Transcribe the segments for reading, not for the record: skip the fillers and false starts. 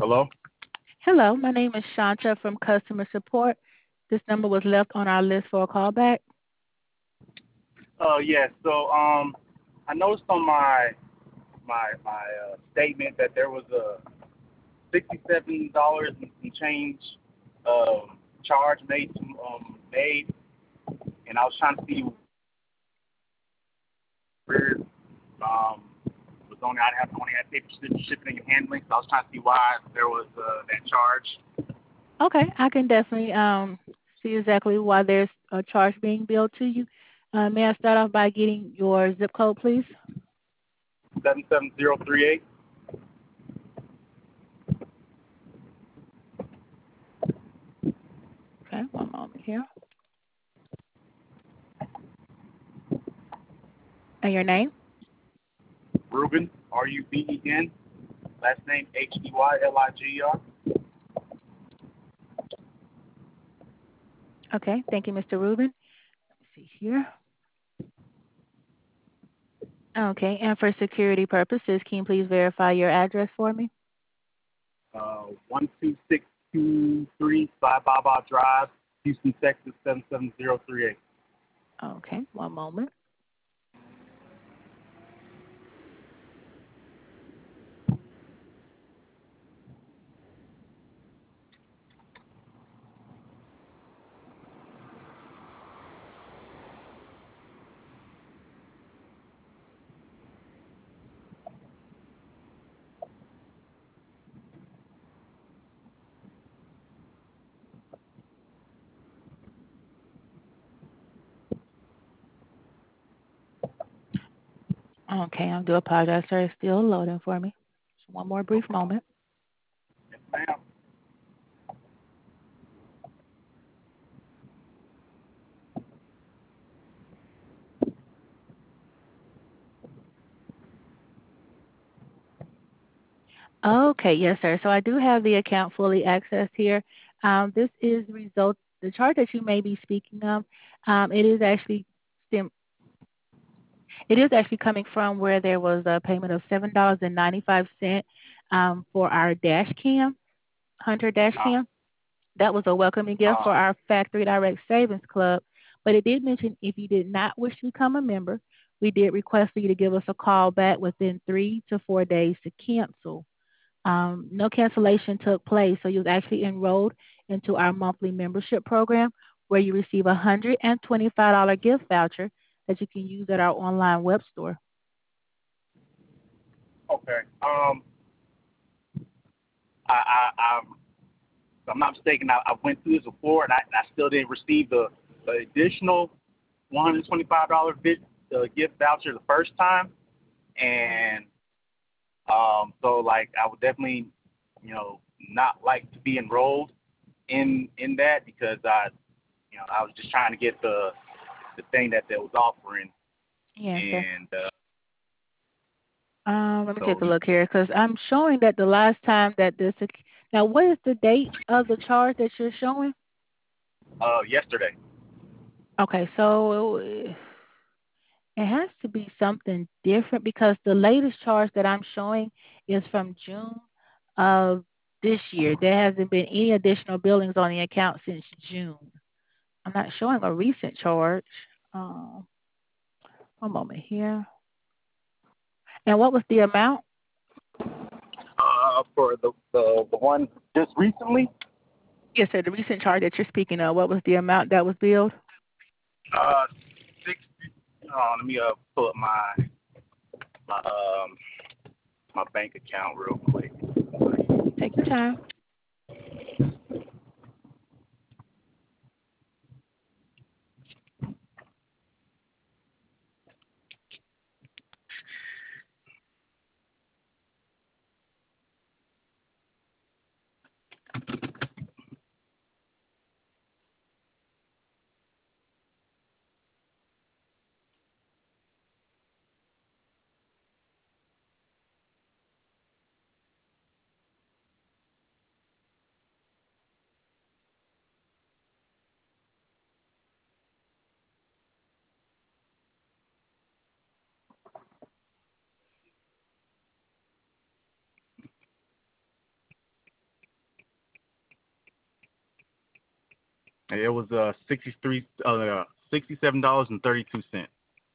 Hello? Hello, my name is Shanta from customer support. This number was left on our list for a callback. Yes. I noticed on my statement that there was a $67 and change charge made, and I was trying to see where was only I'd have only had paper shipping and handling, so I was trying to see why there was that charge. Okay, I can definitely see exactly why there's a charge being billed to you. May I start off by getting your zip code, please? 77038. Okay, one moment here. And your name? Ruben, Ruben. Last name Heyliger. Okay, thank you, Mr. Rubin. Let me see here. Okay, and for security purposes, can you please verify your address for me? 12623 Baba Drive, Houston, Texas 77038. Okay, one moment. Okay, I do apologize, sir. It's still loading for me. Just one more brief moment. Yes, ma'am. Okay, yes, sir. So I do have the account fully accessed here. This is the chart that you may be speaking of. It is actually stem, it is actually coming from where there was a payment of $7.95 for our dash cam, Hunter dash Uh, cam. That was a welcoming gift uh, for our Factory Direct Savings Club. But it did mention if you did not wish to become a member, we did request for you to give us a call back within 3 to 4 days to cancel. No cancellation took place, so you was actually enrolled into our monthly membership program where you receive a $125 gift voucher that you can use at our online web store. okay. If I'm not mistaken, I went through this before, and I still didn't receive the additional $125 gift voucher the first time, and so like I would definitely, not like to be enrolled in that because I was just trying to get the thing that they was offering, Yes, sir. and Let me take so a look here because I'm showing that the last time that now what is the date of the charge that you're showing? yesterday. Okay, so it has to be something different because the latest charge that I'm showing is from June of this year. There hasn't been any additional billings on the account since June. I'm not showing a recent charge. Um, One moment here. And what was the amount? For the one just recently, Yes, sir. The recent charge that you're speaking of. What was the amount that was billed? uh, 60. Let me pull up my my bank account real quick. Take your time. And it was $67.32.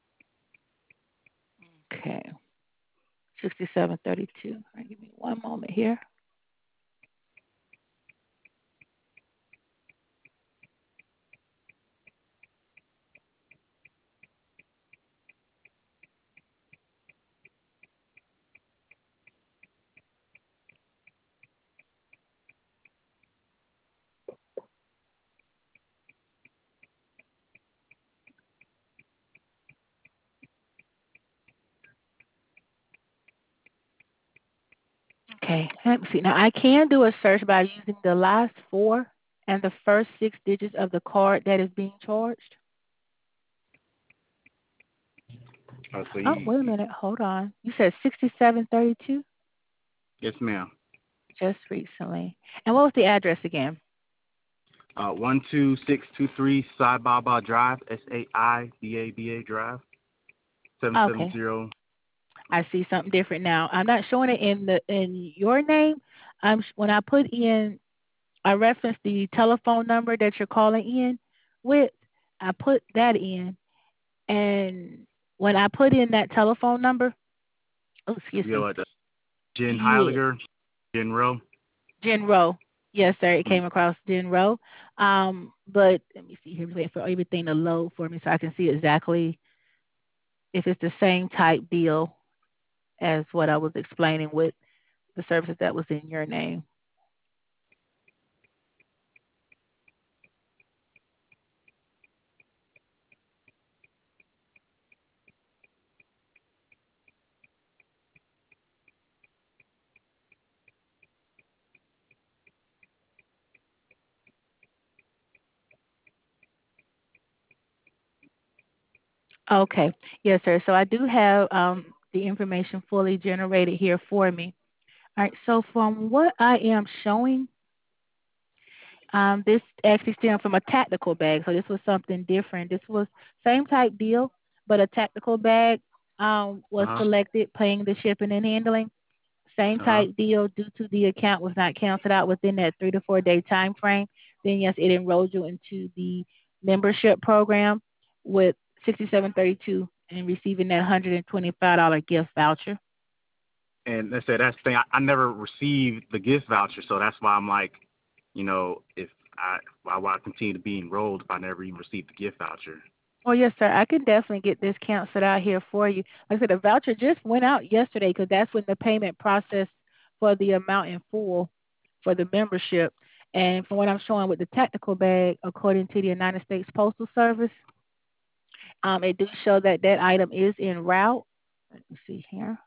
Okay. 67.32. All right, give me one moment here. Okay, let me see. Now I can do a search by using the last four and the first six digits of the card that is being charged. So Oh, wait a minute. Hold on. You said 67.32 yes, ma'am. just recently. And what was the address again? 12623 Sai Baba Drive, SAIBABA Drive, Okay, 770. I see something different now. I'm not showing it in your name. When I put in, I referenced the telephone number that you're calling in with. I put that in, and when I put in that telephone number, oh, excuse You know me, what? Jen yeah, Heiliger, Jen Rowe. Jen Rowe. Yes, sir. It Mm. came across Jen Rowe. But let me see here. Wait for everything to load for me so I can see exactly if it's the same type deal as what I was explaining with the services that was in your name. Okay. Yes, sir. So I do have the information fully generated here for me. All right. So from what I am showing, this actually stemmed from a tactical bag. So this was something different. This was same type deal, but a tactical bag was Uh-huh. selected, paying the shipping and handling. Same Uh-huh. type deal due to the account was not canceled out within that 3 to 4 day time frame. Then yes, it enrolled you into the membership program with 6732 and receiving that $125 gift voucher. And they said that's the thing. I never received the gift voucher, so that's why I'm like, if why would I continue to be enrolled if I never even received the gift voucher? Oh yes, sir. I can definitely get this canceled out here for you. Like I said, the voucher just went out yesterday because that's when the payment process for the amount in full for the membership. And from what I'm showing with the technical bag, according to the United States Postal Service, it do show that that item is en route. Let me see here.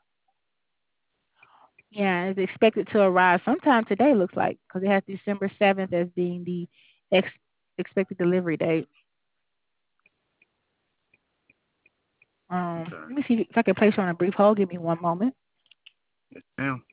Yeah, it's expected to arrive sometime today. Looks like because it has December 7th as being the expected delivery date. Okay. Let me see if I can place you on a brief hold. Give me one moment. Yes, ma'am.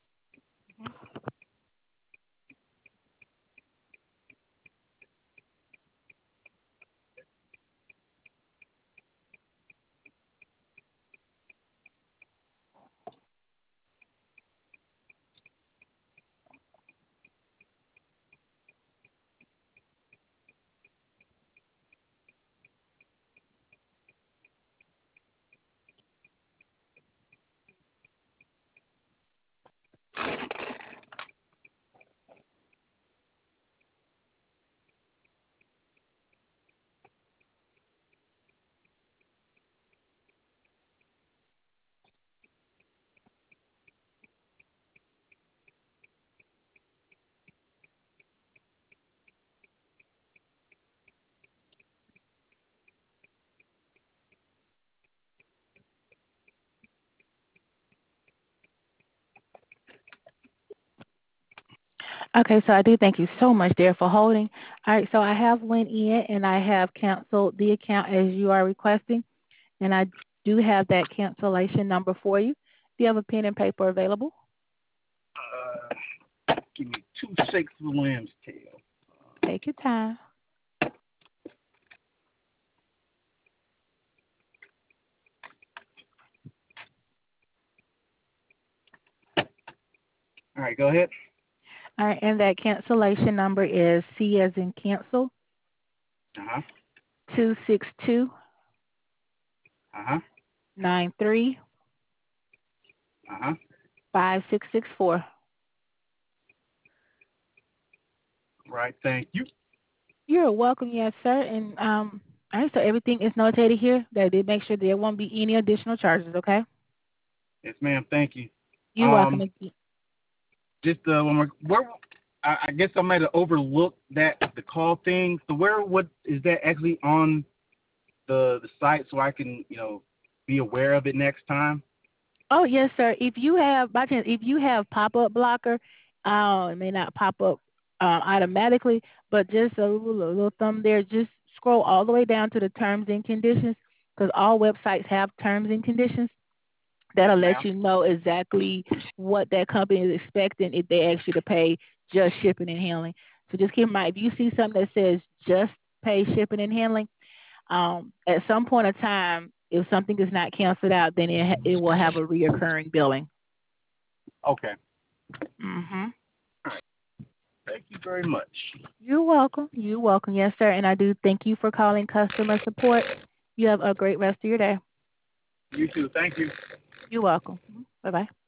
Okay, so I do thank you so much, dear, for holding. All right, so I have went in and I have canceled the account as you are requesting, and I do have that cancellation number for you. Do you have a pen and paper available? Give me two shakes of the lamb's tail. Take your time. All right, go ahead. All right, and that cancellation number is C as in cancel, Uh-huh. 262 Uh-huh. 93 Uh-huh. 5664. Right, thank you. You're welcome, yes, sir. And all right, so everything is notated here. That they make sure there won't be any additional charges. Okay. Yes, ma'am, thank you. You're welcome. Just one more. Where I guess I might have overlooked that the call thing. So what is that actually on the site so I can be aware of it next time? Oh yes, sir. If you have by chance, if you have pop up blocker, it may not pop up automatically, but just a little thumb there. Just scroll all the way down to the terms and conditions, because all websites have terms and conditions. Yes, That'll let ma'am. you know exactly what that company is expecting if they ask you to pay just shipping and handling. So just keep in mind, if you see something that says just pay shipping and handling, at some point of time, if something is not canceled out, then it will have a reoccurring billing. Okay. Mhm. All right. Thank you very much. You're welcome. You're welcome. Yes, sir. And I do thank you for calling customer support. You have a great rest of your day. You too. Thank you. You're welcome. Bye bye.